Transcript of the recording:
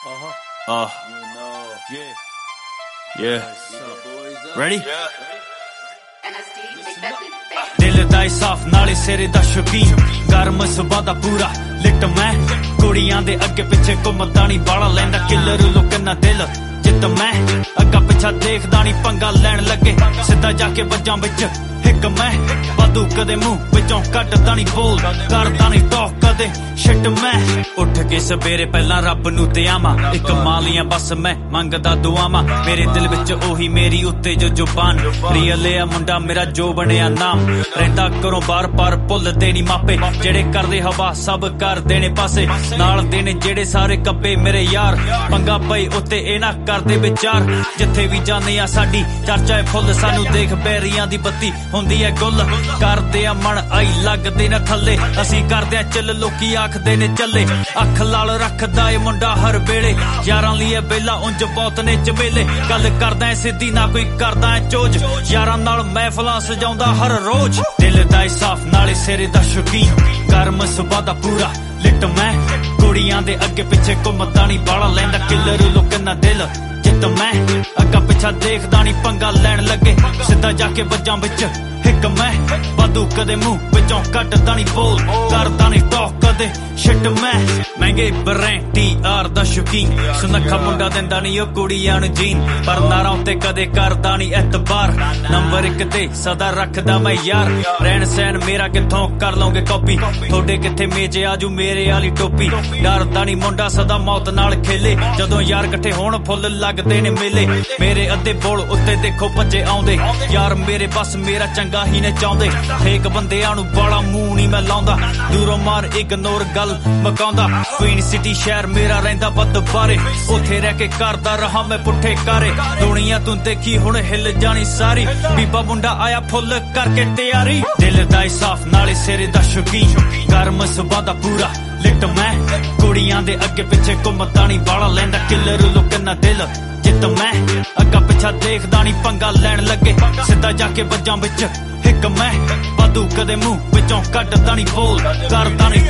Ready? दिल दा साफ नाले सिरे दा शौकीन गर्म सुबह दा पूरा लिट मैं कुड़ियां दे अगे पिछे घुमदा नी बाला लैंदा किलर लुक ना दिल जित मैं अग्गा पिछा देखदा नी पंगा लैन लगे सीधा जाके वज्जां विच हिक मैं वाधू कदे मुंह विचों कटदा नी बोल करदा नी टॉक कदे शिट मैं उठ के सवेरे पहला रब नू ते आवां इक मालियां बस मैं मंगदा दुआवां मेरे दिल विच ओही मेरी उत्ते जो जुबान रियल आ मुंडा मेरा जो बनिया नाम रहिंदा करो बार बार भुल देनी मापे जेड़े करदे हवा सब कर देने पासे नाल देने जेड़े सारे कब्बे मेरे यार पंगा पई उत्ते ए ना करदे विचार जिथे भी जाने आ साडी चर्चा है फुल सानू देख बैरियां दी बत्ती हुंदी है गुल करदे आ मन आई लगदे ना थल्ले असीं करदे आ चल लोकी आखदे ने चले अख लाल रखदा ए मुंडा हर वेले यारां लिए बेला उंज बहुत ने चमेले गल करदा ऐ सिद्धी ना कोई करदा ऐ चोज यारां नाल महफिलां सजाउंदा हर रोज दिल दा साफ नाले सिरे दा शौकीन गर्म सुबह दा पूरा लिट मैं कुड़ियां दे अगे पिछे घुमदा नी बाला लैंदा किलर लुक ना दिल जित मैं अग्गा पिछा देखदा नी पंगा लैन लगे सीधा जाके वज्जां विच हिक मैं वाधू कदे मुंह विचों कटदा नी बोल करदा नी टॉक कदे शिट मैं महंगे ब्रांड TR दा शौकीन सुनखा मुंडा दिंदा नी ओ कुड़ियां नू जीन पर नारां उत्ते कदे करदा नी एतबार नंबर 1 ते सदा रखदा मैं यार रहन सहन मेरा किथों कर लोगे कॉपी थोड़े किथे मेजे आजू मेरे आली टोपी डरदा नी मुंडा सदा मौत नाल खेले जदों यार इकट्ठे होण फुੱਲ लगदे ने मेले मेरे अद्धे बोल उत्ते देखो भज्जे आउंदे यार मेरे बस मेरा चंगा ही ने चाहुंदे फेक बंदियां नू बाला मूंह नी मैं लाउंदा दूरों मार इग्नोर गल मकाउंदा क्वीन सिटी शहर मेरा रहिंदा बद बारे उत्थे रह के करदा रहा मैं पुट्ठे कारे दुनिया तू देखी हुण हिल जानी सारी बीबा मुंडा आया फुੱਲ करके तैयारी दिल दा साफ नाले सिरे दा शौकीन गर्म सुबह दा पूरा लिट मैं कुड़ियां दे अगे पिछे घुमदा नी बाला लैंदा किलर लुक ना दिल जित मैं अग्गा पिछा देखदा नी पंगा लैन लगे सीधा जाके वज्जां विच हिक मैं वाधू कदे मुंह विचों कटदा नी बोल करदा नी